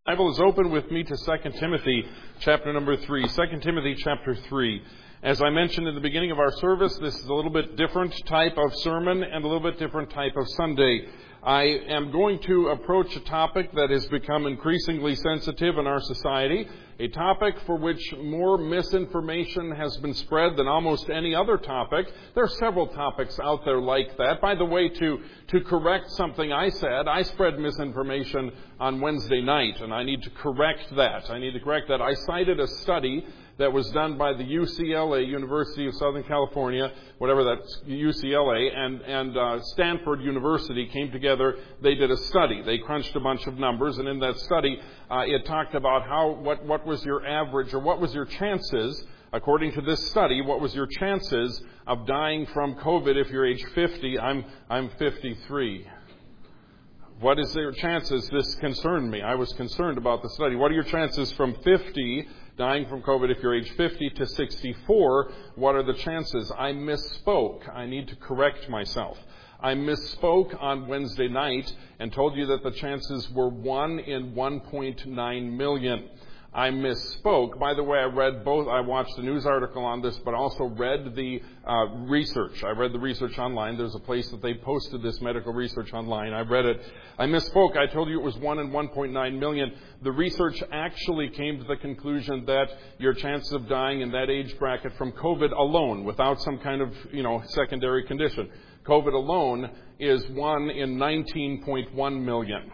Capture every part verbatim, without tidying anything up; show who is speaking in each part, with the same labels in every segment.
Speaker 1: Bible is open with me to Second Timothy chapter number three. Second Timothy chapter three. As I mentioned in the beginning of our service, this is a little bit different type of sermon and a little bit different type of Sunday. I am going to approach a topic that has become increasingly sensitive in our society, a topic for which more misinformation has been spread than almost any other topic. There are several topics out there like that. By the way, to, to correct something I said, I spread misinformation on Wednesday night, and I need to correct that. I need to correct that. I cited a study that was done by the U C L A, University of Southern California, whatever that's U C L A, and, and uh, Stanford University came together. They did a study. They crunched a bunch of numbers, and in that study, uh, it talked about how what, what was your average, or what was your chances, according to this study, what was your chances of dying from COVID if you're age fifty? I'm, I'm fifty-three. What is your chances? This concerned me. I was concerned about the study. What are your chances from fifty, dying from COVID if you're age fifty, to sixty-four? What are the chances? I misspoke. I need to correct myself. I misspoke on Wednesday night and told you that the chances were one in one point nine million. I misspoke. By the way, I read both. I watched a news article on this, but also read the uh, research. I read the research online. There's a place that they posted this medical research online. I read it. I misspoke. I told you it was one in one point nine million. The research actually came to the conclusion that your chances of dying in that age bracket from COVID alone, without some kind of, you know, secondary condition, COVID alone is one in nineteen point one million.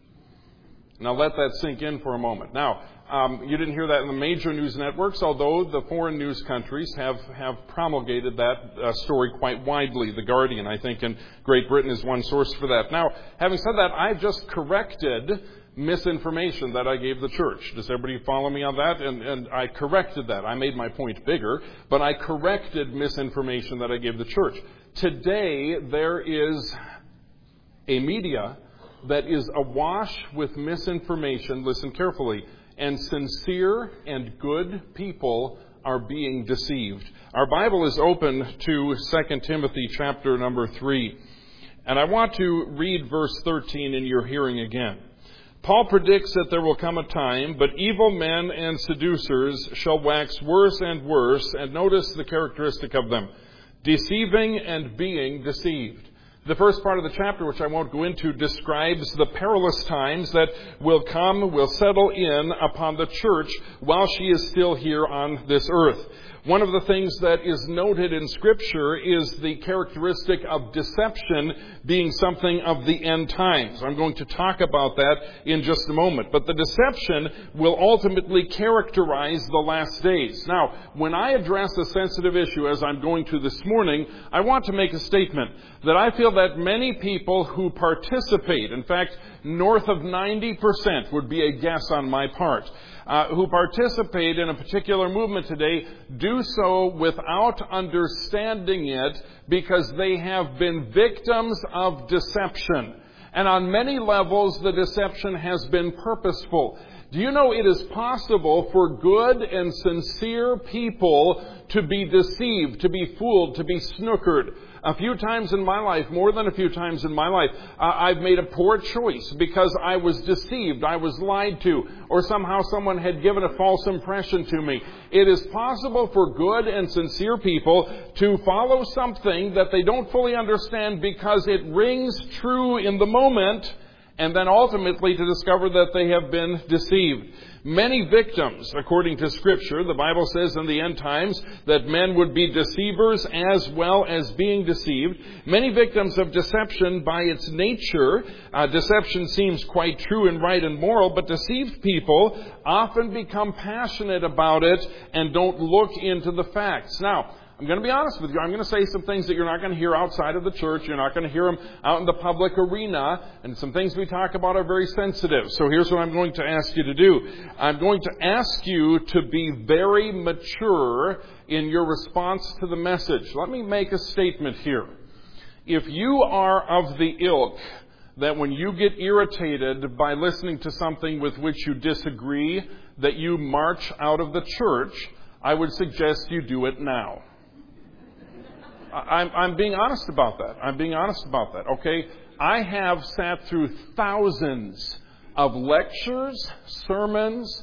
Speaker 1: Now let that sink in for a moment. Now, Um, you didn't hear that in the major news networks, although the foreign news countries have, have promulgated that uh, story quite widely. The Guardian, I think, in Great Britain is one source for that. Now, having said that, I just corrected misinformation that I gave the church. Does everybody follow me on that? And, and I corrected that. I made my point bigger, but I corrected misinformation that I gave the church. Today, there is a media that is awash with misinformation. Listen carefully. And sincere and good people are being deceived. Our Bible is open to Second Timothy chapter number three. And I want to read verse thirteen in your hearing again. Paul predicts that there will come a time, but evil men and seducers shall wax worse and worse. And notice the characteristic of them: deceiving and being deceived. The first part of the chapter, which I won't go into, describes the perilous times that will come, will settle in upon the church while she is still here on this earth. One of the things that is noted in Scripture is the characteristic of deception being something of the end times. I'm going to talk about that in just a moment. But the deception will ultimately characterize the last days. Now, when I address a sensitive issue, as I'm going to this morning, I want to make a statement that I feel that many people who participate, in fact, north of ninety percent would be a guess on my part, Uh, who participate in a particular movement today, do so without understanding it because they have been victims of deception. And on many levels, the deception has been purposeful. Do you know it is possible for good and sincere people to be deceived, to be fooled, to be snookered? A few times in my life, more than a few times in my life, uh, I've made a poor choice because I was deceived, I was lied to, or somehow someone had given a false impression to me. It is possible for good and sincere people to follow something that they don't fully understand because it rings true in the moment, and then ultimately to discover that they have been deceived. Many victims, according to Scripture, the Bible says in the end times that men would be deceivers as well as being deceived. Many victims of deception by its nature. Uh, deception seems quite true and right and moral, but deceived people often become passionate about it and don't look into the facts. Now, I'm going to be honest with you. I'm going to say some things that you're not going to hear outside of the church. You're not going to hear them out in the public arena. And some things we talk about are very sensitive. So here's what I'm going to ask you to do. I'm going to ask you to be very mature in your response to the message. Let me make a statement here. If you are of the ilk that when you get irritated by listening to something with which you disagree, that you march out of the church, I would suggest you do it now. I'm, I'm being honest about that. I'm being honest about that, okay? I have sat through thousands of lectures, sermons,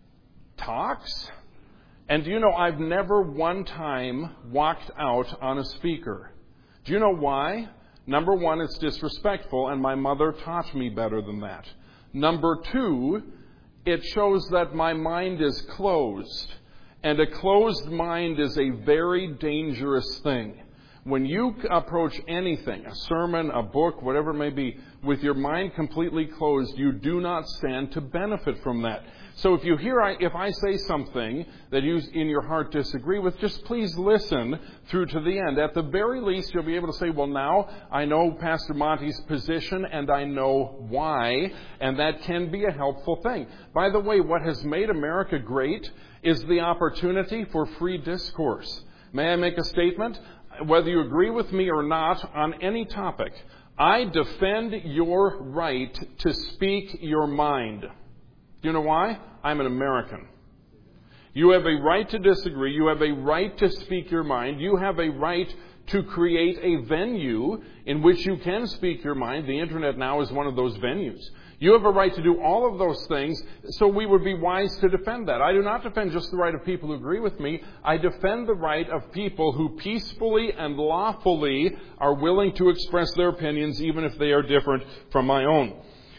Speaker 1: talks. And do you know, I've never one time walked out on a speaker. Do you know why? Number one, it's disrespectful, and my mother taught me better than that. Number two, it shows that my mind is closed. And a closed mind is a very dangerous thing. When you approach anything, a sermon, a book, whatever it may be, with your mind completely closed, you do not stand to benefit from that. So if you hear, if I say something that you in your heart disagree with, just please listen through to the end. At the very least, you'll be able to say, well, now I know Pastor Monty's position and I know why, and that can be a helpful thing. By the way, what has made America great is the opportunity for free discourse. May I make a statement? Whether you agree with me or not on any topic, I defend your right to speak your mind. Do you know why? I'm an American. You have a right to disagree. You have a right to speak your mind. You have a right to create a venue in which you can speak your mind. The Internet now is one of those venues. You have a right to do all of those things, so we would be wise to defend that. I do not defend just the right of people who agree with me. I defend the right of people who peacefully and lawfully are willing to express their opinions, even if they are different from my own.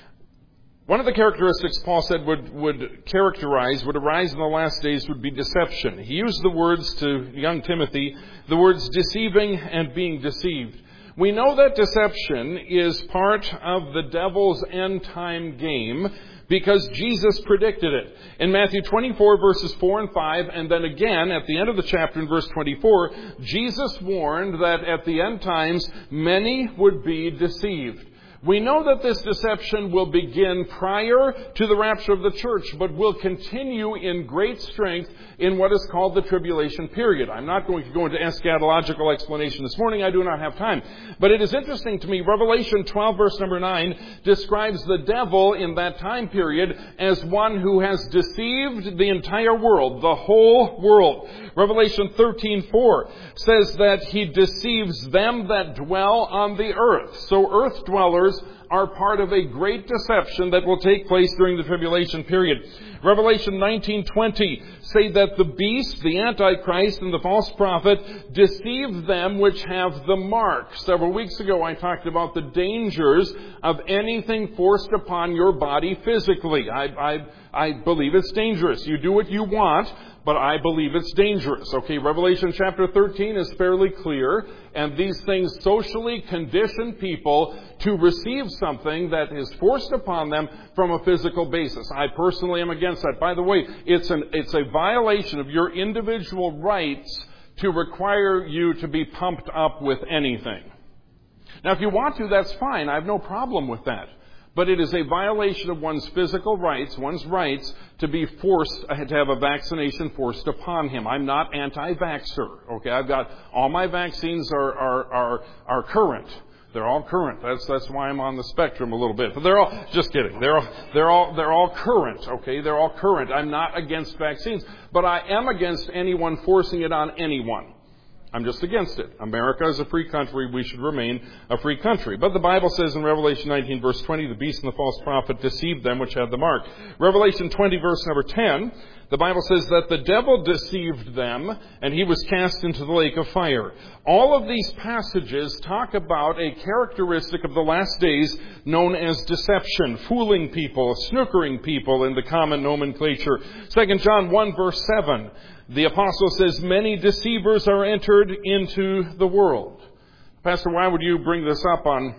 Speaker 1: One of the characteristics Paul said would, would characterize, would arise in the last days would be deception. He used the words to young Timothy, the words deceiving and being deceived. We know that deception is part of the devil's end-time game because Jesus predicted it. In Matthew twenty-four, verses four and five, and then again at the end of the chapter in verse twenty-four, Jesus warned that at the end times many would be deceived. We know that this deception will begin prior to the rapture of the church, but will continue in great strength in what is called the tribulation period. I'm not going to go into eschatological explanation this morning. I do not have time. But it is interesting to me, Revelation twelve, verse number nine, describes the devil in that time period as one who has deceived the entire world, the whole world. Revelation thirteen four says that he deceives them that dwell on the earth. So earth dwellers are part of a great deception that will take place during the tribulation period. Revelation nineteen twenty say that the beast, the Antichrist, and the false prophet deceive them which have the mark. Several weeks ago I talked about the dangers of anything forced upon your body physically. I, I, I believe it's dangerous. You do what you want, but I believe it's dangerous. Okay, Revelation chapter thirteen is fairly clear, and these things socially condition people to receive something that is forced upon them from a physical basis. I personally am against that. By the way, it's an it's a violation of your individual rights to require you to be pumped up with anything. Now, if you want to, that's fine. I have no problem with that. But it is a violation of one's physical rights, one's rights, to be forced, to have a vaccination forced upon him. I'm not anti-vaxxer. Okay, I've got, all my vaccines are, are, are, are current. They're all current. That's, that's why I'm on the spectrum a little bit. But they're all, just kidding. They're all, they're all, they're all current. Okay, they're all current. I'm not against vaccines. But I am against anyone forcing it on anyone. I'm just against it. America is a free country. We should remain a free country. But the Bible says in Revelation nineteen, verse twenty, the beast and the false prophet deceived them which had the mark. Revelation twenty, verse number ten, the Bible says that the devil deceived them and he was cast into the lake of fire. All of these passages talk about a characteristic of the last days known as deception, fooling people, snookering people in the common nomenclature. Second John one, verse seven. The apostle says, many deceivers are entered into the world. Pastor, why would you bring this up on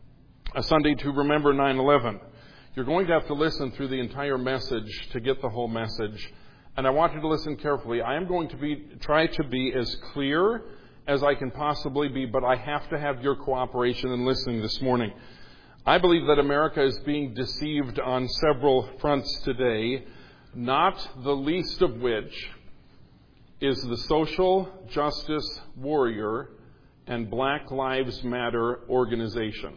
Speaker 1: a Sunday to remember nine eleven? You're going to have to listen through the entire message to get the whole message. And I want you to listen carefully. I am going to be try to be as clear as I can possibly be, but I have to have your cooperation in listening this morning. I believe that America is being deceived on several fronts today, not the least of which is the social justice warrior and Black Lives Matter organization.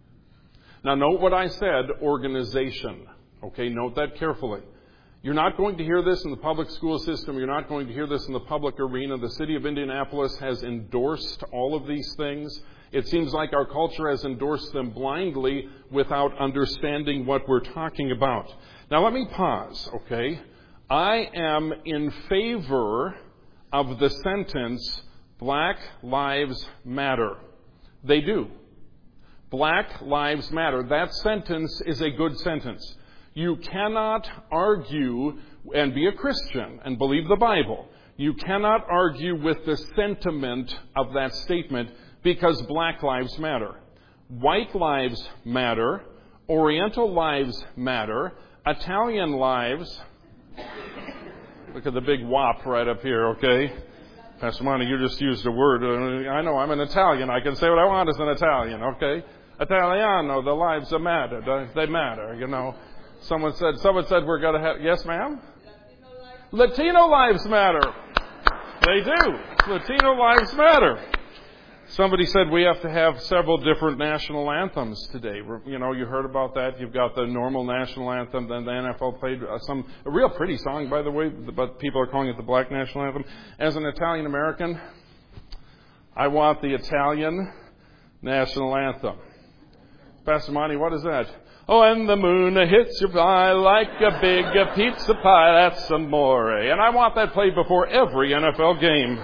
Speaker 1: Now, note what I said, organization. Okay, note that carefully. You're not going to hear this in the public school system. You're not going to hear this in the public arena. The city of Indianapolis has endorsed all of these things. It seems like our culture has endorsed them blindly without understanding what we're talking about. Now let me pause, okay? I am in favor of the sentence, Black Lives Matter. They do. Black Lives Matter. That sentence is a good sentence. You cannot argue and be a Christian and believe the Bible. You cannot argue with the sentiment of that statement because Black Lives Matter. White lives matter. Oriental lives matter. Italian lives. Look at the big whop right up here, okay? Pastor Monty, you just used a word. Uh, I know, I'm an Italian. I can say what I want as an Italian, okay? Italiano, the lives that matter. They matter, you know. Someone said, someone said we're going to have, yes ma'am? Latino lives matter. They do. Latino lives matter. Somebody said we have to have several different national anthems today. You know, you heard about that. You've got the normal national anthem, then the N F L played some, a real pretty song, by the way, but people are calling it the Black National Anthem. As an Italian American, I want the Italian national anthem. Pastor Monty, what is that? Oh, and the moon hits your eye like a big pizza pie. That's amore. And I want that played before every N F L game.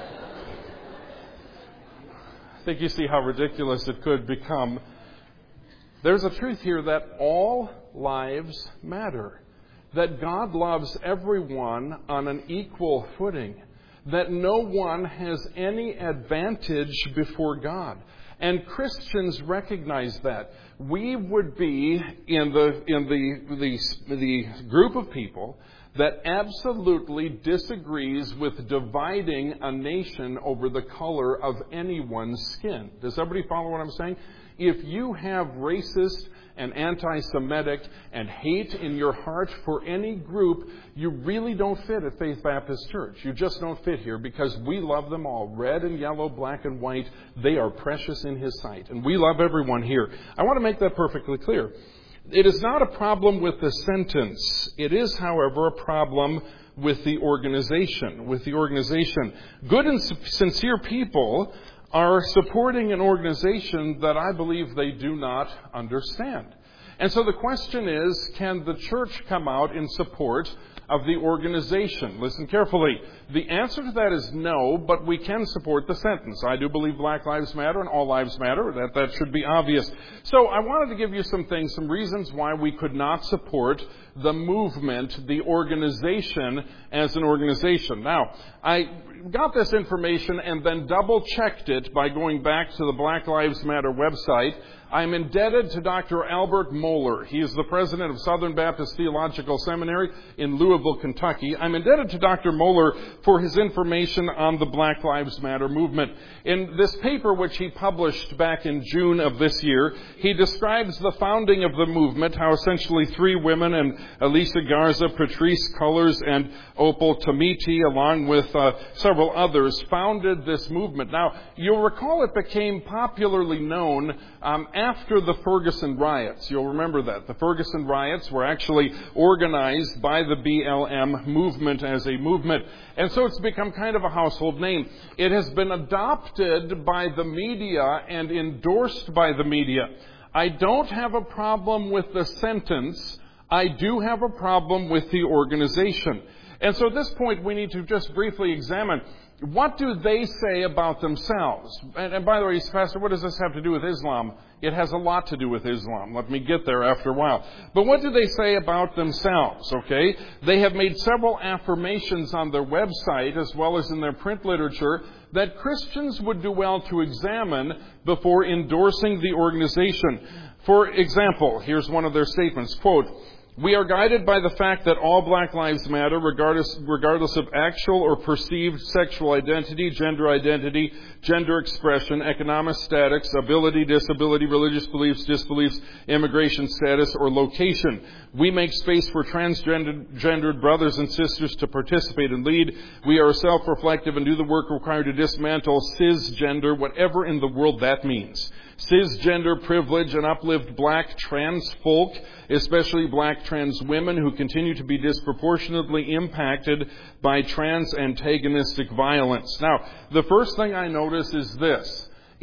Speaker 1: I think you see how ridiculous it could become. There's a truth here that all lives matter. That God loves everyone on an equal footing. That no one has any advantage before God. And Christians recognize that. We would be in the in the, the the group of people that absolutely disagrees with dividing a nation over the color of anyone's skin. Does everybody follow what I'm saying? If you have racist and anti-Semitic and hate in your heart for any group, you really don't fit at Faith Baptist Church. You just don't fit here because we love them all. Red and yellow, black and white, they are precious in His sight. And we love everyone here. I want to make that perfectly clear. It is not a problem with the sentence. It is, however, a problem with the organization. With the organization. Good and sincere people are supporting an organization that I believe they do not understand. And so the question is, can the church come out in support of the organization? Listen carefully. The answer to that is no, but we can support the sentence. I do believe Black Lives Matter and all lives matter. That, that should be obvious. So I wanted to give you some things, some reasons why we could not support the movement, the organization as an organization. Now, I got this information and then double-checked it by going back to the Black Lives Matter website. I'm indebted to Doctor Albert Mohler. He is the president of Southern Baptist Theological Seminary in Louisville, Kentucky. I'm indebted to Doctor Mohler for his information on the Black Lives Matter movement. In this paper, which he published back in June of this year, he describes the founding of the movement, how essentially three women, and Elisa Garza, Patrice Cullors, and Opal Tometi, along with uh, several others, founded this movement. Now, you'll recall it became popularly known um, after the Ferguson riots. You'll remember that. The Ferguson riots were actually organized by the B L M movement as a movement. And so it's become kind of a household name. It has been adopted by the media and endorsed by the media. I don't have a problem with the sentence. I do have a problem with the organization. And so at this point, we need to just briefly examine, what do they say about themselves? And, and by the way, Pastor, what does this have to do with Islam? It has a lot to do with Islam. Let me get there after a while. But what do they say about themselves, okay? They have made several affirmations on their website as well as in their print literature that Christians would do well to examine before endorsing the organization. For example, here's one of their statements, quote, "We are guided by the fact that all Black Lives Matter, regardless, regardless of actual or perceived sexual identity, gender identity, gender expression, economic status, ability, disability, religious beliefs, disbeliefs, immigration status, or location. We make space for transgendered gendered brothers and sisters to participate and lead. We are self-reflective and do the work required to dismantle cisgender, whatever in the world that means. Cisgender privilege and uplift black trans folk, especially black trans women who continue to be disproportionately impacted by trans antagonistic violence." Now, the first thing I notice is this.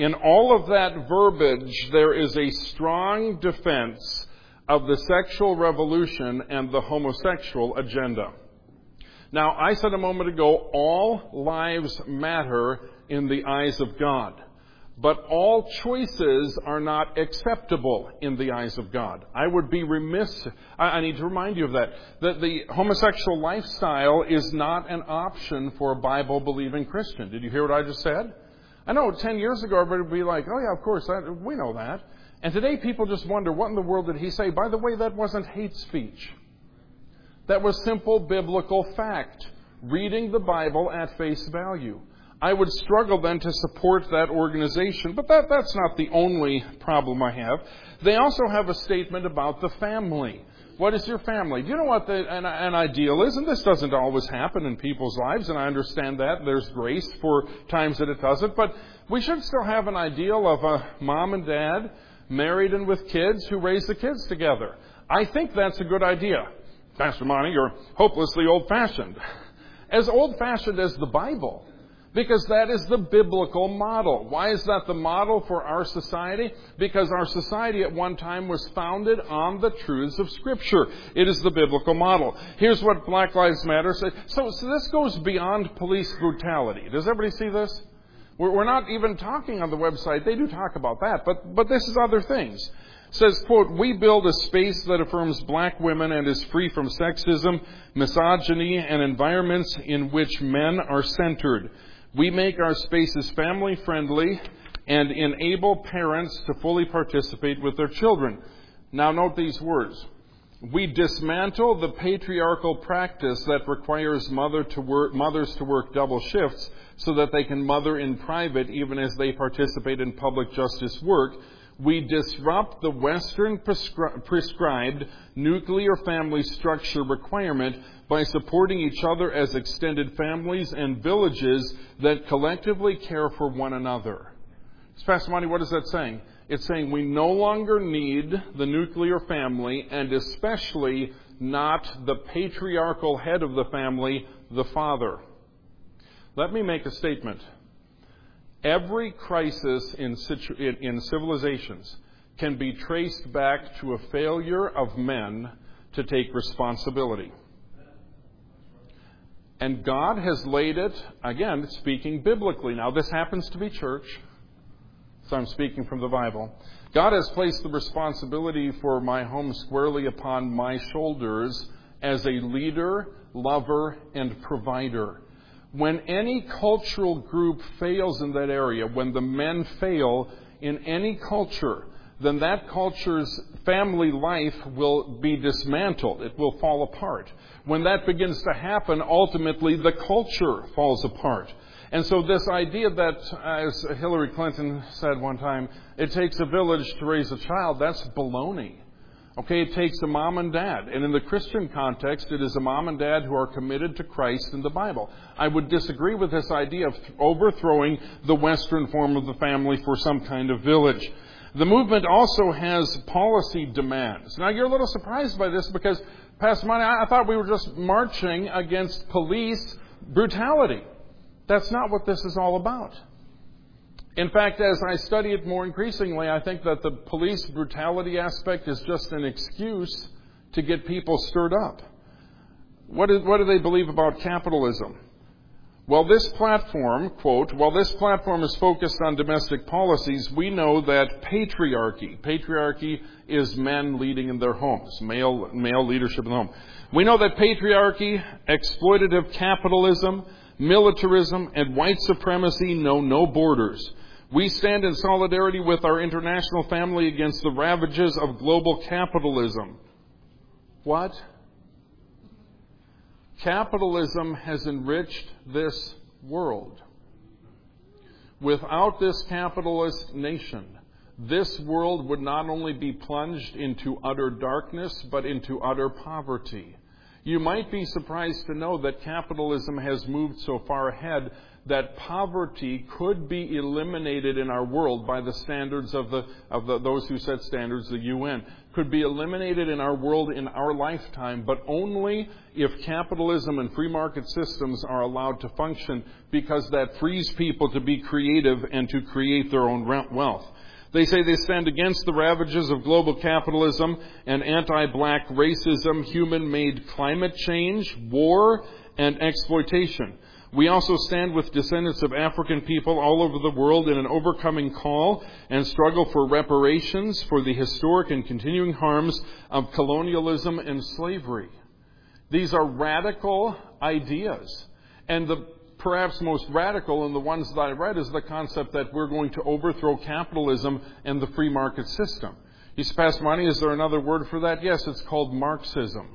Speaker 1: In all of that verbiage, there is a strong defense of the sexual revolution and the homosexual agenda. Now, I said a moment ago, all lives matter in the eyes of God. But all choices are not acceptable in the eyes of God. I would be remiss, I, I need to remind you of that, that the homosexual lifestyle is not an option for a Bible-believing Christian. Did you hear what I just said? I know ten years ago everybody would be like, oh yeah, of course, that, we know that. And today people just wonder, what in the world did he say? By the way, that wasn't hate speech. That was simple biblical fact. Reading the Bible at face value. I would struggle then to support that organization, but that, that's not the only problem I have. They also have a statement about the family. What is your family? Do you know what the, an, an ideal is? And this doesn't always happen in people's lives, and I understand that. There's grace for times that it doesn't, but we should still have an ideal of a mom and dad, married and with kids, who raise the kids together. I think that's a good idea. Pastor Monty, you're hopelessly old-fashioned. As old-fashioned as the Bible. Because that is the biblical model. Why is that the model for our society? Because our society at one time was founded on the truths of Scripture. It is the biblical model. Here's what Black Lives Matter says. So, so this goes beyond police brutality. Does everybody see this? We're, we're not even talking on the website. They do talk about that, but, but this is other things. It says, quote, we build a space that affirms black women and is free from sexism, misogyny, and environments in which men are centered. We make our spaces family-friendly and enable parents to fully participate with their children. Now note these words. We dismantle the patriarchal practice that requires mother to work, mothers to work double shifts so that they can mother in private even as they participate in public justice work. We disrupt the Western prescri- prescribed nuclear family structure requirement by supporting each other as extended families and villages that collectively care for one another. Pastor Monty, what is that saying? It's saying we no longer need the nuclear family, and especially not the patriarchal head of the family, the father. Let me make a statement. Every crisis in, situ- in civilizations can be traced back to a failure of men to take responsibility. And God has laid it, again, speaking biblically. Now, this happens to be church, so I'm speaking from the Bible. God has placed the responsibility for my home squarely upon my shoulders as a leader, lover, and provider. When any cultural group fails in that area, when the men fail in any culture, then that culture's family life will be dismantled. It will fall apart. When that begins to happen, ultimately the culture falls apart. And so this idea that, as Hillary Clinton said one time, it takes a village to raise a child, that's baloney. Okay, it takes a mom and dad. And in the Christian context, it is a mom and dad who are committed to Christ in the Bible. I would disagree with this idea of overthrowing the Western form of the family for some kind of village. The movement also has policy demands. Now, you're a little surprised by this because, Pastor Monty, I thought we were just marching against police brutality. That's not what this is all about. In fact, as I study it more increasingly, I think that the police brutality aspect is just an excuse to get people stirred up. What do, what do they believe about capitalism? Well, this platform, quote, while this platform is focused on domestic policies, we know that patriarchy, patriarchy is men leading in their homes, male, male leadership in the home. We know that patriarchy, exploitative capitalism, militarism, and white supremacy know no borders. We stand in solidarity with our international family against the ravages of global capitalism. What? Capitalism has enriched this world. Without this capitalist nation, this world would not only be plunged into utter darkness, but into utter poverty. You might be surprised to know that capitalism has moved so far ahead that poverty could be eliminated in our world by the standards of the of the, those who set standards, the U N, could be eliminated in our world in our lifetime, but only if capitalism and free market systems are allowed to function, because that frees people to be creative and to create their own wealth. They say they stand against the ravages of global capitalism and anti-black racism, human-made climate change, war, and exploitation. We also stand with descendants of African people all over the world in an overcoming call and struggle for reparations for the historic and continuing harms of colonialism and slavery. These are radical ideas. And the perhaps most radical, and the ones that I read, is the concept that we're going to overthrow capitalism and the free market system. You say, Pastor Monty, is there another word for that? Yes, it's called Marxism.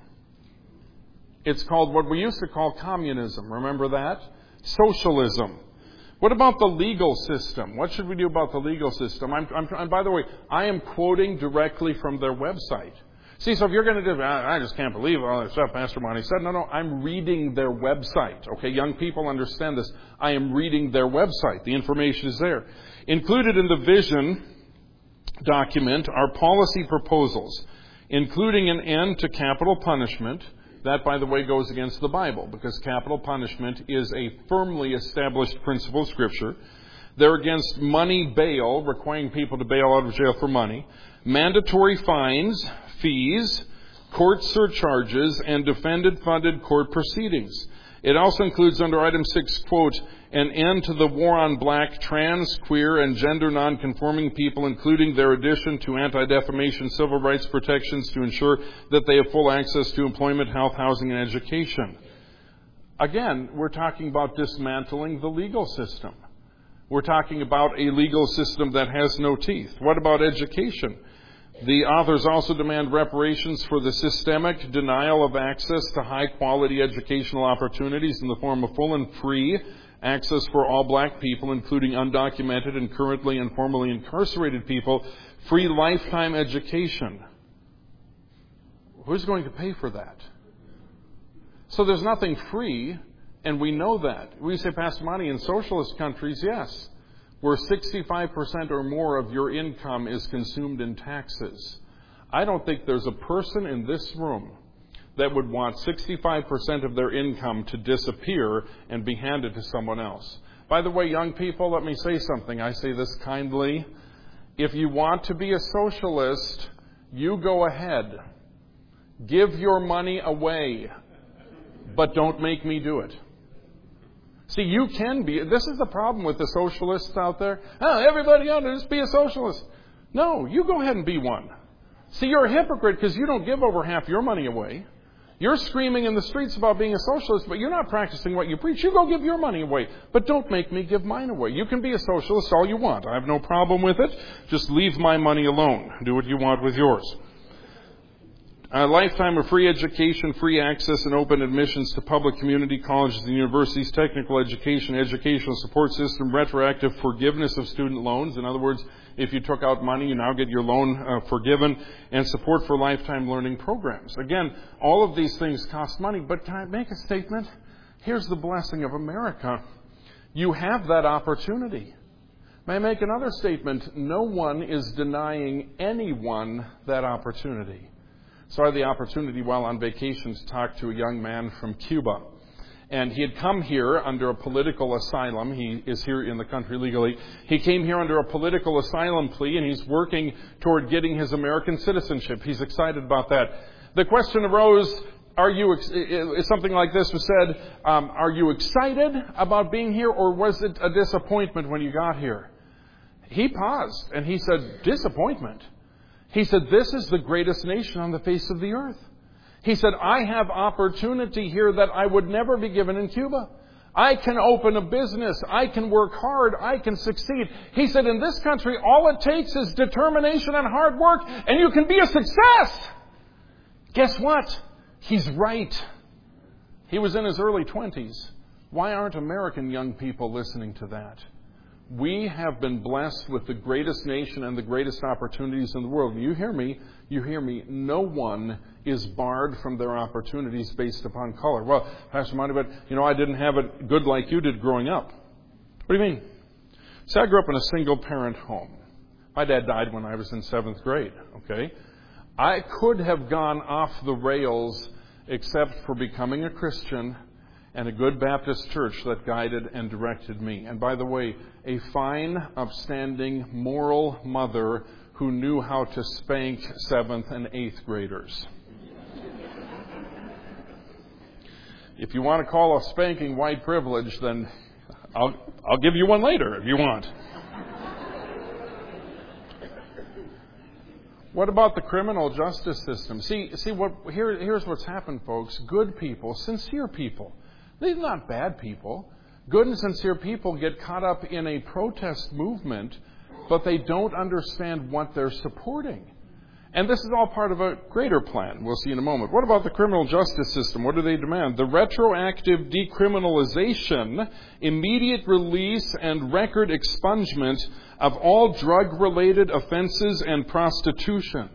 Speaker 1: It's called what we used to call communism. Remember that? Socialism. What about the legal system? What should we do about the legal system? I'm, I'm, and by the way, I am quoting directly from their website. See, so if you're going to do, I just can't believe all that stuff Pastor Monty said. No, no, I'm reading their website. Okay, young people understand this. I am reading their website. The information is there. Included in the vision document are policy proposals, including an end to capital punishment. That, by the way, goes against the Bible, because capital punishment is a firmly established principle of Scripture. They're against money bail, requiring people to bail out of jail for money, mandatory fines, fees, court surcharges, and defendant-funded court proceedings. It also includes under item six, quote, an end to the war on black, trans, queer, and gender nonconforming people, including their addition to anti-defamation civil rights protections to ensure that they have full access to employment, health, housing, and education. Again, we're talking about dismantling the legal system. We're talking about a legal system that has no teeth. What about education? The authors also demand reparations for the systemic denial of access to high-quality educational opportunities in the form of full and free access for all black people, including undocumented and currently and formerly incarcerated people, free lifetime education. Who's going to pay for that? So there's nothing free, and we know that. We say, Pastor Monty, in socialist countries, yes, where sixty-five percent or more of your income is consumed in taxes. I don't think there's a person in this room that would want sixty-five percent of their income to disappear and be handed to someone else. By the way, young people, let me say something. I say this kindly. If you want to be a socialist, you go ahead. Give your money away, but don't make me do it. See, you can be. This is the problem with the socialists out there. Oh, everybody ought to just be a socialist. No, you go ahead and be one. See, you're a hypocrite because you don't give over half your money away. You're screaming in the streets about being a socialist, but you're not practicing what you preach. You go give your money away, but don't make me give mine away. You can be a socialist all you want. I have no problem with it. Just leave my money alone. Do what you want with yours. A lifetime of free education, free access, and open admissions to public community colleges and universities, technical education, educational support system, retroactive forgiveness of student loans. In other words, if you took out money, you now get your loan uh, forgiven, and support for lifetime learning programs. Again, all of these things cost money, but can I make a statement? Here's the blessing of America. You have that opportunity. May I make another statement? No one is denying anyone that opportunity. So I had the opportunity while on vacation to talk to a young man from Cuba. And he had come here under a political asylum. He is here in the country legally. He came here under a political asylum plea, and he's working toward getting his American citizenship. He's excited about that. The question arose, are you, something like this was said, um, are you excited about being here, or was it a disappointment when you got here? He paused, and he said, disappointment? He said, this is the greatest nation on the face of the earth. He said, I have opportunity here that I would never be given in Cuba. I can open a business. I can work hard. I can succeed. He said, in this country, all it takes is determination and hard work, and you can be a success. Guess what? He's right. He was in his early twenties. Why aren't American young people listening to that? We have been blessed with the greatest nation and the greatest opportunities in the world. And you hear me, you hear me, no one is barred from their opportunities based upon color. Well, Pastor Monty, but, you know, I didn't have it good like you did growing up. What do you mean? See, I grew up in a single-parent home. My dad died when I was in seventh grade, okay? I could have gone off the rails except for becoming a Christian and a good Baptist church that guided and directed me. And by the way, a fine, upstanding, moral mother who knew how to spank seventh and eighth graders. If you want to call a spanking white privilege, then I'll, I'll give you one later if you want. What about the criminal justice system? See, see what here, here's what's happened, folks. Good people, sincere people, they're not bad people. Good and sincere people get caught up in a protest movement, but they don't understand what they're supporting. And this is all part of a greater plan. We'll see in a moment. What about the criminal justice system? What do they demand? The retroactive decriminalization, immediate release, and record expungement of all drug-related offenses and prostitution.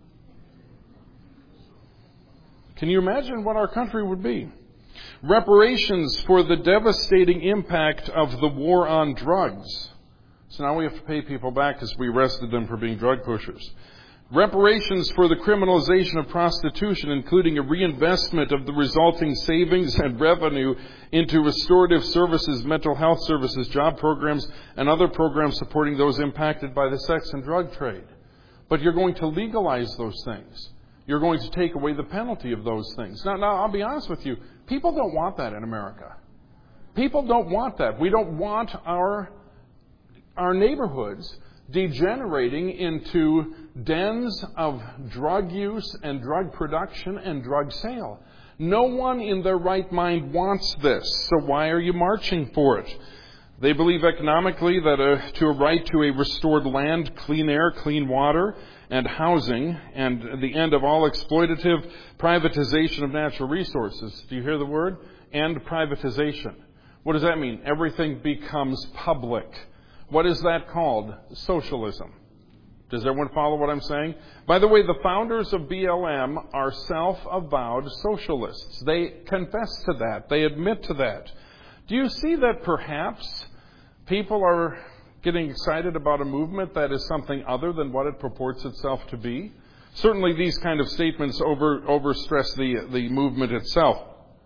Speaker 1: Can you imagine what our country would be? Reparations for the devastating impact of the war on drugs. So now we have to pay people back because we arrested them for being drug pushers. Reparations for the criminalization of prostitution, including a reinvestment of the resulting savings and revenue into restorative services, mental health services, job programs, and other programs supporting those impacted by the sex and drug trade. But you're going to legalize those things. You're going to take away the penalty of those things. Now, now, I'll be honest with you. People don't want that in America. People don't want that. We don't want our, our neighborhoods degenerating into dens of drug use and drug production and drug sale. No one in their right mind wants this. So why are you marching for it? They believe economically that a, to a right to a restored land, clean air, clean water, and housing, and the end of all exploitative privatization of natural resources. Do you hear the word? And privatization. What does that mean? Everything becomes public. What is that called? Socialism. Does everyone follow what I'm saying? By the way, the founders of B L M are self-avowed socialists. They confess to that. They admit to that. Do you see that perhaps people are getting excited about a movement that is something other than what it purports itself to be? Certainly these kind of statements over overstress the, the movement itself.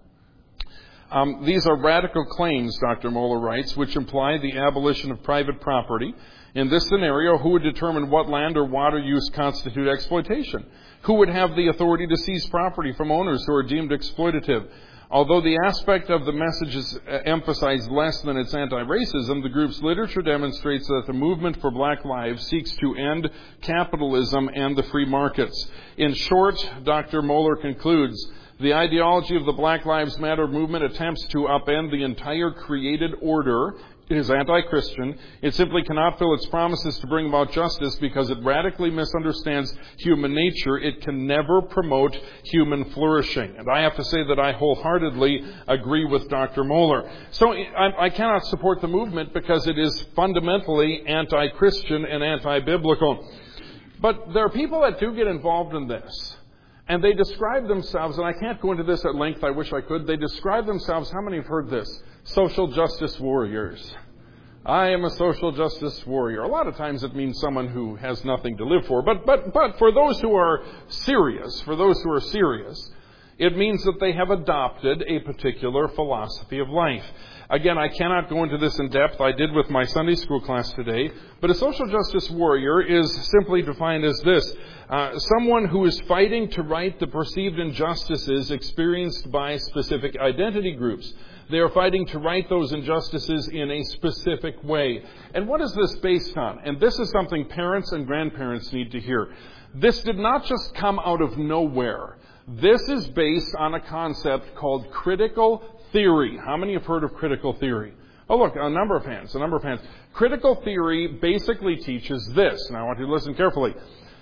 Speaker 1: Um, these are radical claims, Doctor Mohler writes, which imply the abolition of private property. In this scenario, who would determine what land or water use constitute exploitation? Who would have the authority to seize property from owners who are deemed exploitative? Although the aspect of the message is emphasized less than its anti-racism, the group's literature demonstrates that the movement for black lives seeks to end capitalism and the free markets. In short, Doctor Mohler concludes, the ideology of the Black Lives Matter movement attempts to upend the entire created order. It is anti-Christian. It simply cannot fill its promises to bring about justice because it radically misunderstands human nature. It can never promote human flourishing. And I have to say that I wholeheartedly agree with Doctor Mohler. So I, I cannot support the movement because it is fundamentally anti-Christian and anti-biblical. But there are people that do get involved in this. And they describe themselves, and I can't go into this at length, I wish I could, they describe themselves, how many have heard this? Social justice warriors. I am a social justice warrior. A lot of times it means someone who has nothing to live for. But, but, but for those who are serious, for those who are serious, it means that they have adopted a particular philosophy of life. Again, I cannot go into this in depth. I did with my Sunday school class today. But a social justice warrior is simply defined as this. Uh, someone who is fighting to right the perceived injustices experienced by specific identity groups. They are fighting to right those injustices in a specific way. And what is this based on? And this is something parents and grandparents need to hear. This did not just come out of nowhere. This is based on a concept called critical theory. How many have heard of critical theory? Oh, look, a number of hands, a number of hands. Critical theory basically teaches this, and I want you to listen carefully,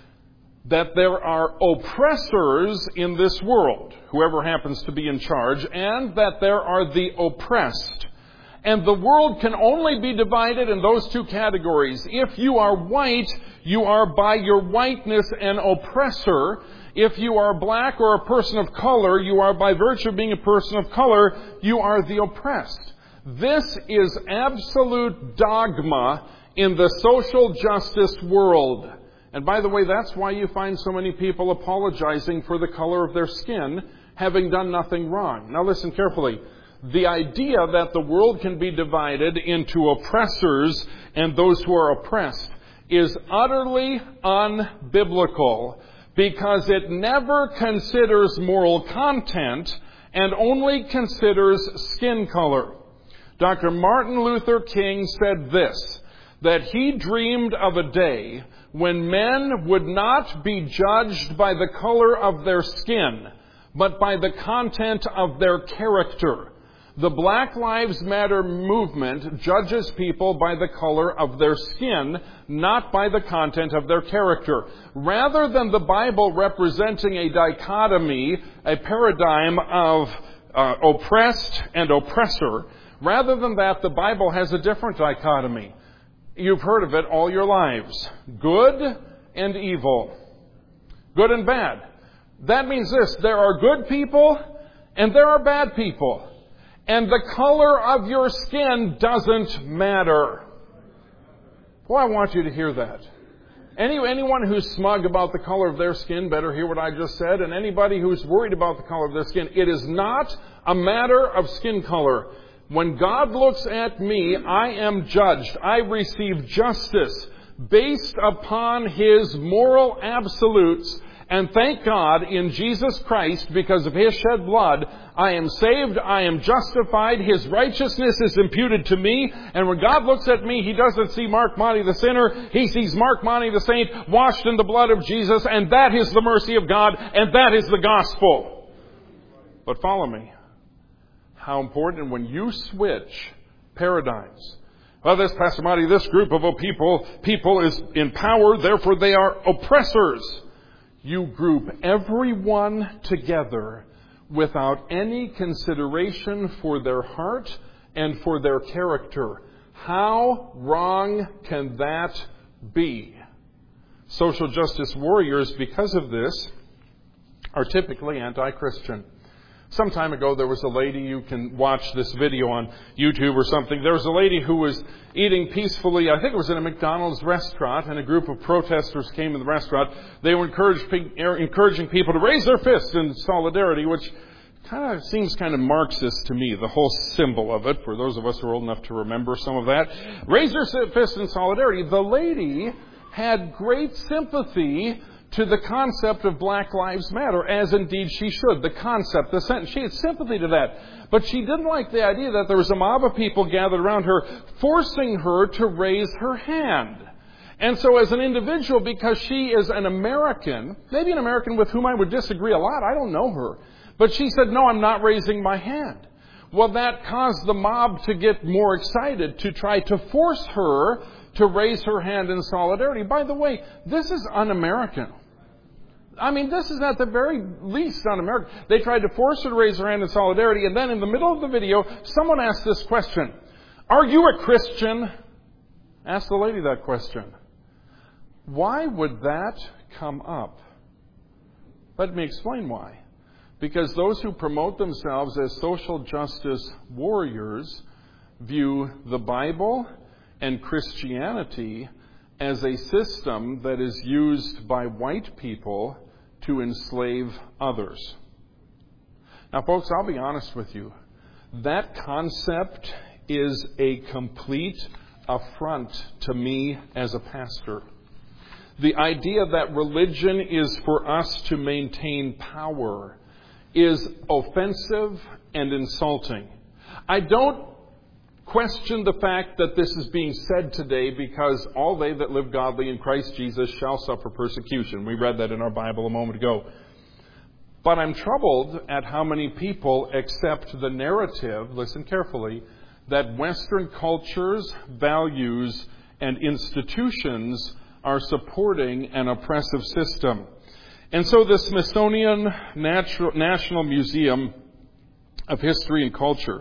Speaker 1: that there are oppressors in this world, whoever happens to be in charge, and that there are the oppressed. And the world can only be divided in those two categories. If you are white, you are by your whiteness an oppressor. If you are black or a person of color, you are by virtue of being a person of color, you are the oppressed. This is absolute dogma in the social justice world. And by the way, that's why you find so many people apologizing for the color of their skin, having done nothing wrong. Now listen carefully. The idea that the world can be divided into oppressors and those who are oppressed is utterly unbiblical, because it never considers moral content and only considers skin color. Doctor Martin Luther King said this, that he dreamed of a day when men would not be judged by the color of their skin, but by the content of their character. The Black Lives Matter movement judges people by the color of their skin, not by the content of their character. Rather than the Bible representing a dichotomy, a paradigm of uh, oppressed and oppressor, rather than that, the Bible has a different dichotomy. You've heard of it all your lives. Good and evil. Good and bad. That means this, there are good people and there are bad people. And the color of your skin doesn't matter. Boy, I want you to hear that. Any, anyone who's smug about the color of their skin better hear what I just said. And anybody who's worried about the color of their skin, it is not a matter of skin color. When God looks at me, I am judged. I receive justice based upon His moral absolutes. And thank God in Jesus Christ, because of His shed blood, I am saved, I am justified, His righteousness is imputed to me, and when God looks at me, He doesn't see Mark Monty the sinner, He sees Mark Monty the saint, washed in the blood of Jesus, and that is the mercy of God, and that is the gospel. But follow me. How important when you switch paradigms. Well, this, Pastor Monty, this group of people, people is in power, therefore they are oppressors. You group everyone together without any consideration for their heart and for their character. How wrong can that be? Social justice warriors, because of this, are typically anti-Christian. Some time ago, there was a lady, you can watch this video on YouTube or something. There was a lady who was eating peacefully, I think it was in a McDonald's restaurant, and a group of protesters came in the restaurant. They were encouraging people to raise their fists in solidarity, which kind of seems kind of Marxist to me, the whole symbol of it, for those of us who are old enough to remember some of that. Raise their fists in solidarity. The lady had great sympathy to the concept of Black Lives Matter, as indeed she should. The concept, the sentence, she had sympathy to that. But she didn't like the idea that there was a mob of people gathered around her, forcing her to raise her hand. And so as an individual, because she is an American, maybe an American with whom I would disagree a lot, I don't know her, but she said, no, I'm not raising my hand. Well, that caused the mob to get more excited, to try to force her to raise her hand in solidarity. By the way, this is un-American. I mean, this is at the very least un-American. They tried to force her to raise her hand in solidarity, and then in the middle of the video, someone asked this question. Are you a Christian? Ask the lady that question. Why would that come up? Let me explain why. Because those who promote themselves as social justice warriors view the Bible and Christianity as a system that is used by white people to enslave others. Now, folks, I'll be honest with you. That concept is a complete affront to me as a pastor. The idea that religion is for us to maintain power is offensive and insulting. I don't question the fact that this is being said today, because all they that live godly in Christ Jesus shall suffer persecution. We read that in our Bible a moment ago. But I'm troubled at how many people accept the narrative, listen carefully, that Western cultures, values, and institutions are supporting an oppressive system. And so the Smithsonian Natural, National Museum of History and Culture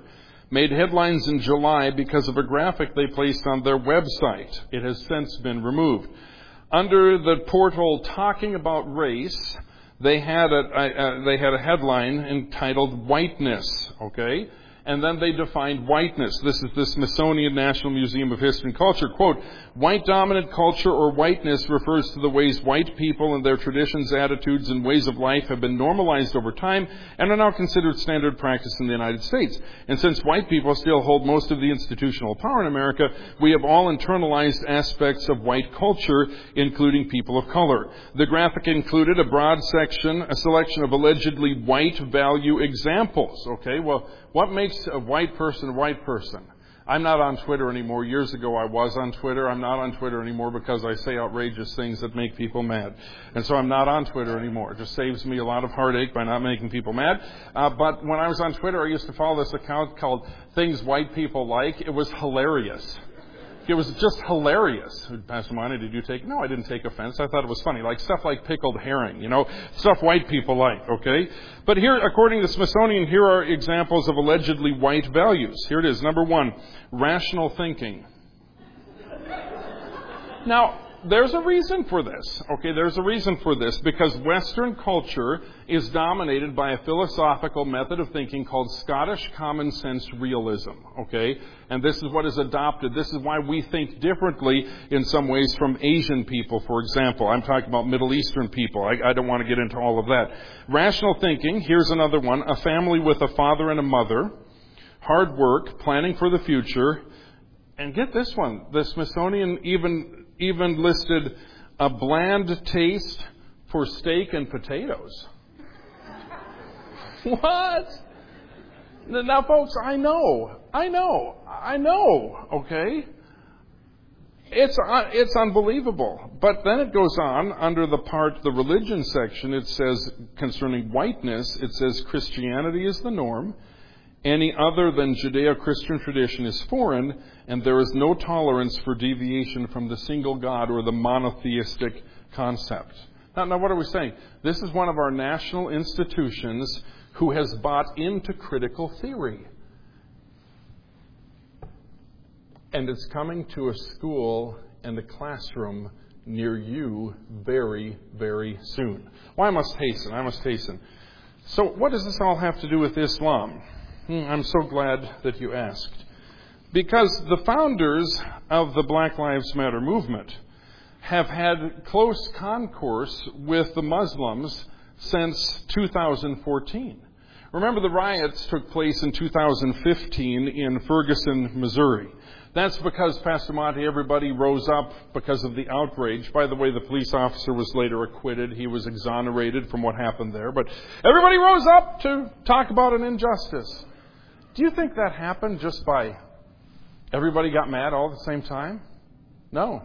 Speaker 1: made headlines in July because of a graphic they placed on their website. It has since been removed. Under the portal Talking About Race, they had a, a, a they had a headline entitled Whiteness, okay? And then they defined whiteness. This is the Smithsonian National Museum of History and Culture. Quote, white dominant culture or whiteness refers to the ways white people and their traditions, attitudes, and ways of life have been normalized over time and are now considered standard practice in the United States. And since white people still hold most of the institutional power in America, we have all internalized aspects of white culture, including people of color. The graphic included a broad section, a selection of allegedly white value examples. Okay, well, what makes a white person a white person? I'm not on Twitter anymore. Years ago I was on Twitter. I'm not on Twitter anymore because I say outrageous things that make people mad. And so I'm not on Twitter anymore. It just saves me a lot of heartache by not making people mad. Uh, but when I was on Twitter, I used to follow this account called Things White People Like. It was hilarious. It was just hilarious. Pastor Monty, did you take... No, I didn't take offense. I thought it was funny. Like stuff like pickled herring, you know, stuff white people like, okay? But here, according to the Smithsonian, here are examples of allegedly white values. Here it is. Number one, rational thinking. Now, there's a reason for this, okay? There's a reason for this because Western culture is dominated by a philosophical method of thinking called Scottish common sense realism, okay? And this is what is adopted. This is why we think differently in some ways from Asian people, for example. I'm talking about Middle Eastern people. I, I don't want to get into all of that. Rational thinking, here's another one. A family with a father and a mother. Hard work, planning for the future. And get this one. The Smithsonian even... even listed a bland taste for steak and potatoes. What? Now, folks, I know, I know, I know, okay? It's uh, it's unbelievable. But then it goes on, under the part, the religion section, it says, concerning whiteness, it says Christianity is the norm. Any other than Judeo-Christian tradition is foreign, and there is no tolerance for deviation from the single God or the monotheistic concept. Now, now, what are we saying? This is one of our national institutions who has bought into critical theory. And it's coming to a school and a classroom near you very, very soon. Well, I must hasten, I must hasten. So what does this all have to do with Islam? I'm so glad that you asked. Because the founders of the Black Lives Matter movement have had close concourse with the Muslims since two thousand fourteen. Remember, the riots took place in two thousand fifteen in Ferguson, Missouri. That's because, Pastor Monty, everybody rose up because of the outrage. By the way, the police officer was later acquitted. He was exonerated from what happened there. But everybody rose up to talk about an injustice. Do you think that happened just by everybody got mad all at the same time? No.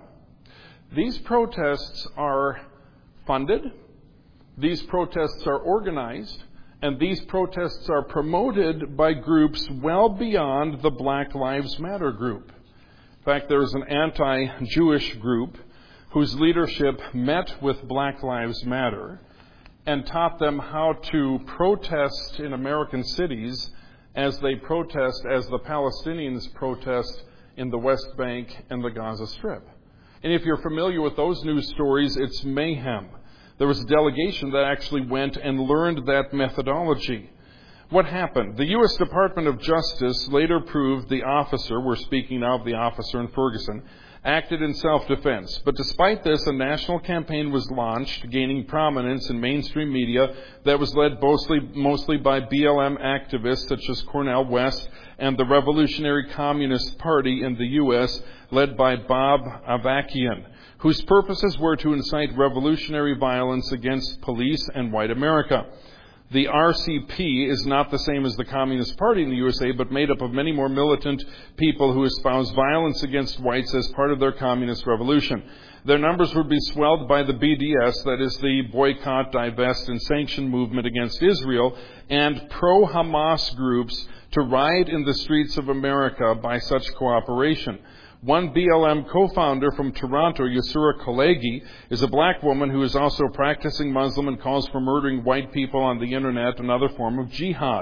Speaker 1: These protests are funded. These protests are organized. And these protests are promoted by groups well beyond the Black Lives Matter group. In fact, there is an anti-Jewish group whose leadership met with Black Lives Matter and taught them how to protest in American cities as they protest, as the Palestinians protest in the West Bank and the Gaza Strip. And if you're familiar with those news stories, it's mayhem. There was a delegation that actually went and learned that methodology. What happened? The U S Department of Justice later proved the officer, we're speaking now of the officer in Ferguson, acted in self-defense. But despite this, a national campaign was launched, gaining prominence in mainstream media that was led mostly, mostly by B L M activists such as Cornel West and the Revolutionary Communist Party in the U S, led by Bob Avakian, whose purposes were to incite revolutionary violence against police and white America. The R C P is not the same as the Communist Party in the U S A, but made up of many more militant people who espouse violence against whites as part of their communist revolution. Their numbers would be swelled by the B D S, that is the Boycott, Divest, and Sanction movement against Israel, and pro-Hamas groups to riot in the streets of America by such cooperation. One B L M co-founder from Toronto, Yusura Kalegi, is a black woman who is also practicing Muslim and calls for murdering white people on the internet, another form of jihad.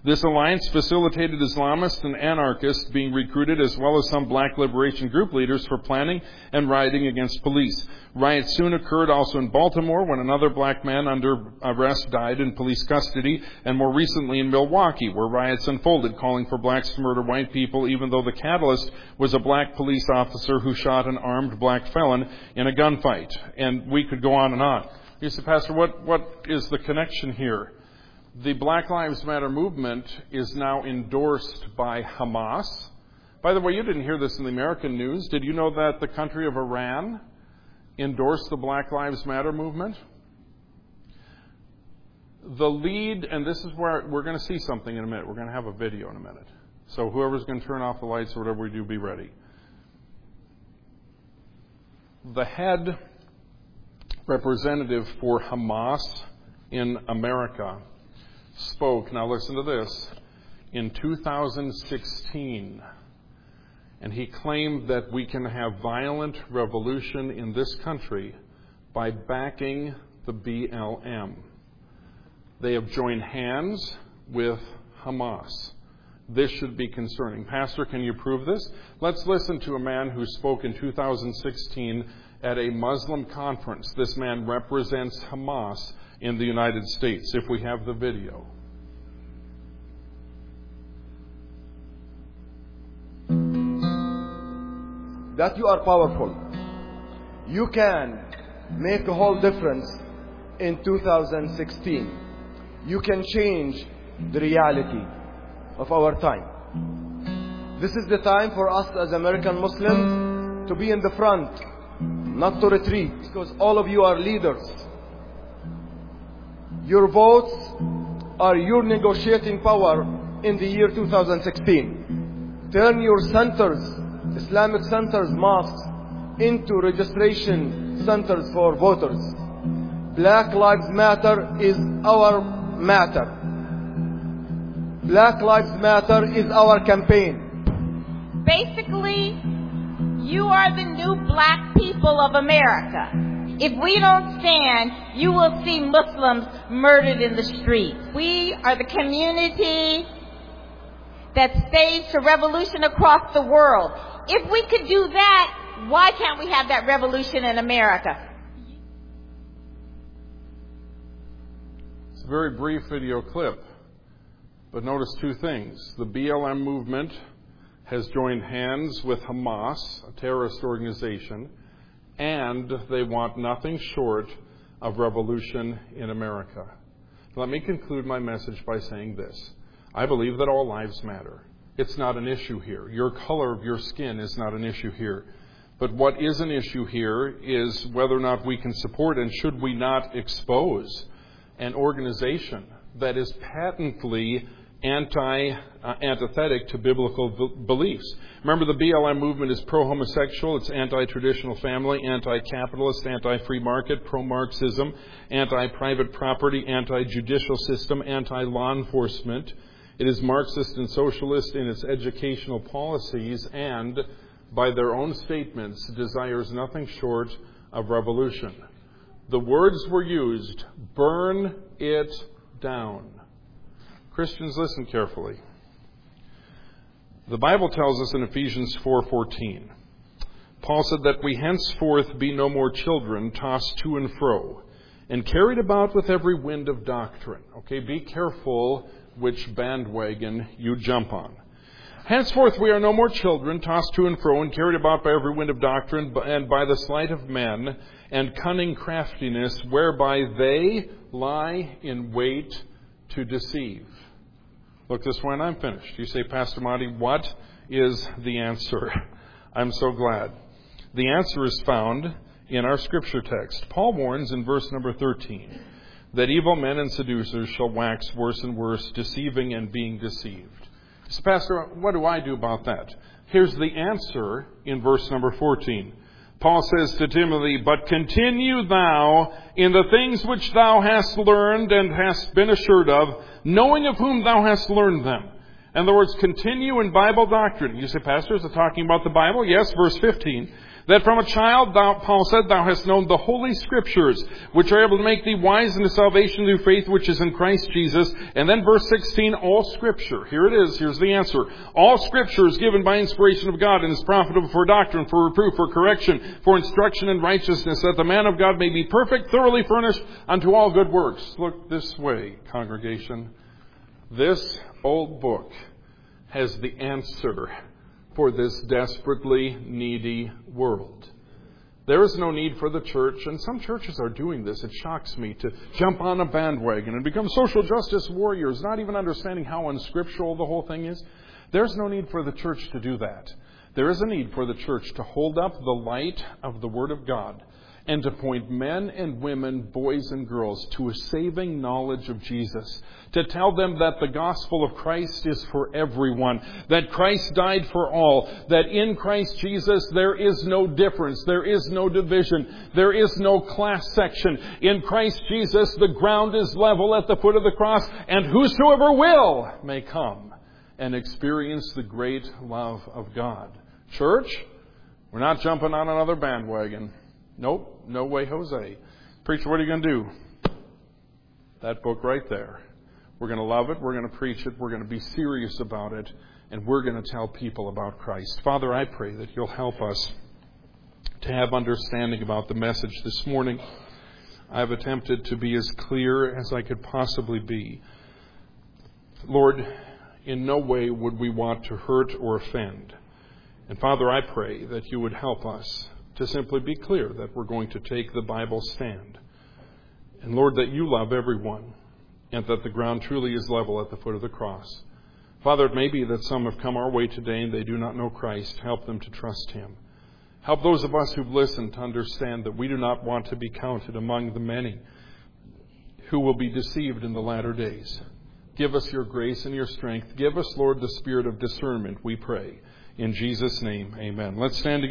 Speaker 1: This alliance facilitated Islamists and anarchists being recruited, as well as some black liberation group leaders, for planning and rioting against police. Riots soon occurred also in Baltimore, when another black man under arrest died in police custody, and more recently in Milwaukee, where riots unfolded, calling for blacks to murder white people, even though the catalyst was a black police officer who shot an armed black felon in a gunfight. And we could go on and on. You say, Pastor, what, what is the connection here? The Black Lives Matter movement is now endorsed by Hamas. By the way, you didn't hear this in the American news. Did you know that the country of Iran endorsed the Black Lives Matter movement? The lead, and this is where we're going to see something in a minute. We're going to have a video in a minute. So whoever's going to turn off the lights or whatever we do, be ready. The head representative for Hamas in America spoke, now listen to this, in two thousand sixteen. And he claimed that we can have violent revolution in this country by backing the B L M. They have joined hands with Hamas. This should be concerning. Pastor, can you prove this? Let's listen to a man who spoke in two thousand sixteen at a Muslim conference. This man represents Hamas in the United States, if we have the video.
Speaker 2: That you are powerful. You can make a whole difference in two thousand sixteen. You can change the reality of our time. This is the time for us as American Muslims to be in the front, not to retreat, because all of you are leaders. Your votes are your negotiating power in the year two thousand sixteen. Turn your centers, Islamic centers, mosques, into registration centers for voters. Black Lives Matter is our matter. Black Lives Matter is our campaign.
Speaker 3: Basically, you are the new black people of America. If we don't stand, you will see Muslims murdered in the streets. We are the community that staged a revolution across the world. If we could do that, why can't we have that revolution in America?
Speaker 1: It's a very brief video clip, but notice two things. The B L M movement has joined hands with Hamas, a terrorist organization, and they want nothing short of revolution in America. Let me conclude my message by saying this. I believe that all lives matter. It's not an issue here. Your color of your skin is not an issue here. But what is an issue here is whether or not we can support and should we not expose an organization that is patently anti, uh, antithetic to biblical v- beliefs. Remember, the B L M movement is pro-homosexual, it's anti-traditional family, anti-capitalist, anti-free market, pro-Marxism, anti-private property, anti-judicial system, anti-law enforcement. It is Marxist and socialist in its educational policies and, by their own statements, desires nothing short of revolution. The words were used, burn it down. Christians, listen carefully. The Bible tells us in Ephesians four fourteen, Paul said that we henceforth be no more children tossed to and fro and carried about with every wind of doctrine. Okay, be careful which bandwagon you jump on. Henceforth we are no more children tossed to and fro and carried about by every wind of doctrine and by the sleight of men and cunning craftiness whereby they lie in wait to deceive. Look this way and I'm finished. You say, Pastor Monty, what is the answer? I'm so glad. The answer is found in our scripture text. Paul warns in verse number thirteen that evil men and seducers shall wax worse and worse, deceiving and being deceived. So, Pastor, what do I do about that? Here's the answer in verse number fourteen. Paul says to Timothy, but continue thou in the things which thou hast learned and hast been assured of, knowing of whom thou hast learned them, In other words, continue in Bible doctrine. You say, Pastor, is it talking about the Bible? Yes, verse fifteen. That from a child, thou, Paul said, thou hast known the Holy Scriptures, which are able to make thee wise unto salvation through faith which is in Christ Jesus. And then verse sixteen, all Scripture. Here it is. Here's the answer. All Scripture is given by inspiration of God and is profitable for doctrine, for reproof, for correction, for instruction in righteousness, that the man of God may be perfect, thoroughly furnished unto all good works. Look this way, congregation. This old book has the answer for this desperately needy world. There is no need for the church, and some churches are doing this. It shocks me to jump on a bandwagon and become social justice warriors, not even understanding how unscriptural the whole thing is. There's no need for the church to do that. There is a need for the church to hold up the light of the Word of God and to point men and women, boys and girls, to a saving knowledge of Jesus. To tell them that the gospel of Christ is for everyone. That Christ died for all. That in Christ Jesus there is no difference. There is no division. There is no class section. In Christ Jesus the ground is level at the foot of the cross. And whosoever will may come and experience the great love of God. Church, we're not jumping on another bandwagon. Nope, no way, Jose. Preacher, what are you going to do? That book right there. We're going to love it. We're going to preach it. We're going to be serious about it. And we're going to tell people about Christ. Father, I pray that you'll help us to have understanding about the message this morning. I've attempted to be as clear as I could possibly be. Lord, in no way would we want to hurt or offend. And Father, I pray that you would help us to simply be clear that we're going to take the Bible stand. And Lord, that you love everyone and that the ground truly is level at the foot of the cross. Father, it may be that some have come our way today and they do not know Christ. Help them to trust him. Help those of us who've listened to understand that we do not want to be counted among the many who will be deceived in the latter days. Give us your grace and your strength. Give us, Lord, the spirit of discernment, we pray. In Jesus' name, amen. Let's stand together.